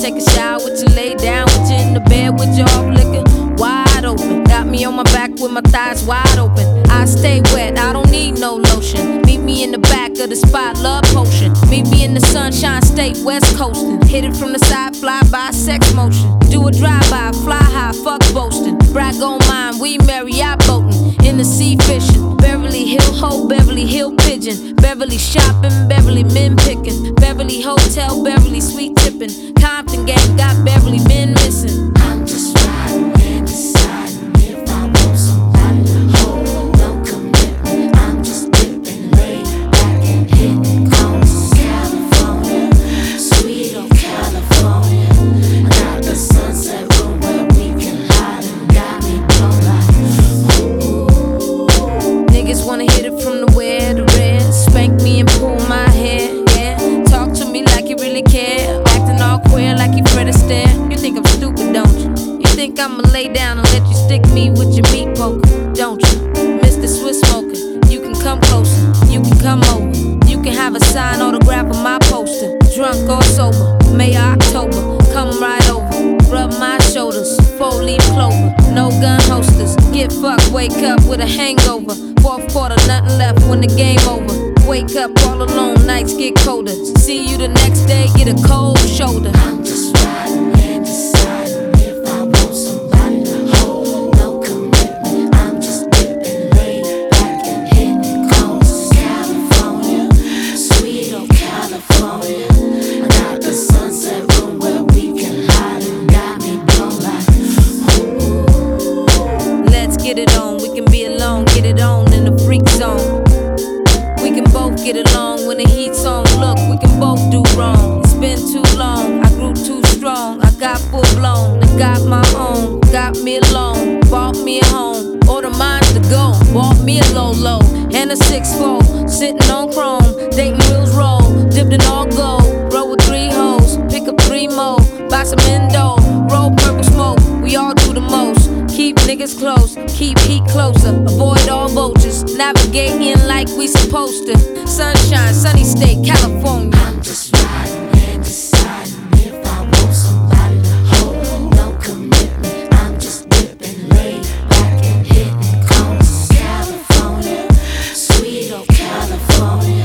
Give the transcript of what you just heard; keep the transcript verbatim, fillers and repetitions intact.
take a shower with you, lay down with you in the bed with you off liquor wide open. Got me on my back with my thighs wide open. I stay wet, I don't need no lotion. Meet me in the back of the spot, love potion. Meet me in the sunshine state, west coastin'. Hit it from the side, fly by, sex motion. Do a drive-by, fly high, fuck boastin'. Brag on mine, we marry, I boatin'. In the sea fishing. Beverly Hill hoe, Beverly Hill pigeon. Beverly shopping, Beverly men picking. Beverly hotel, Beverly sweet tipping. Compton gang got Beverly been missing. I'm just riding and deciding if I want somebody to hold. No commitment, I'm just dipping, laid back and hitting corners. California, sweet old California. I got the sunset room where we can hide and got me blown like ooh. Niggas wanna hit it from the where to red. Spank me and pull my hair, yeah. Talk to me like you really care. Acting all queer like you Fred Astaire. You think I'm stupid, don't you? You think I'ma lay down and let you stick me with your meat poker, don't you? Mister Swiss Smoker, you can come closer, you can come over. You can have a signed autograph of my poster. Drunk or sober, May or October, come right over. Rub my shoulders, four-leaf clover. No gun holsters, get fucked, wake up with a hangover. Fourth quarter, nothing left when the game over. Wake up all alone, nights get colder. See you the next day, get a cold shoulder. I'm just riding and deciding if I want somebody to hold. No commitment, I'm just dipping, laid back and hitting corners. California, sweet old California. I got the sunset room where we can hide and got me blown like ooh. Let's get it on, we can be alone, get it on in the freak zone. We can both get along when the heat's on. Look, we can both do wrong. It's been too long, I grew too strong. I got full blown, I got my own. Got me alone, bought me a home. Order mine to go, bought me a low low. And a six four, sitting on chrome. Dating wheels roll, dipped in all gold. Roll with three hoes, pick up three more. Buy some endo, roll purple smoke. We all do the most. Keep niggas close, keep heat closer. Avoid all vultures, navigating like we supposed to. Sunshine, sunny state, California. I'm just riding and deciding if I want somebody to hold. No commitment, I'm just dipping, laid back and hitting corners. California, sweet old California.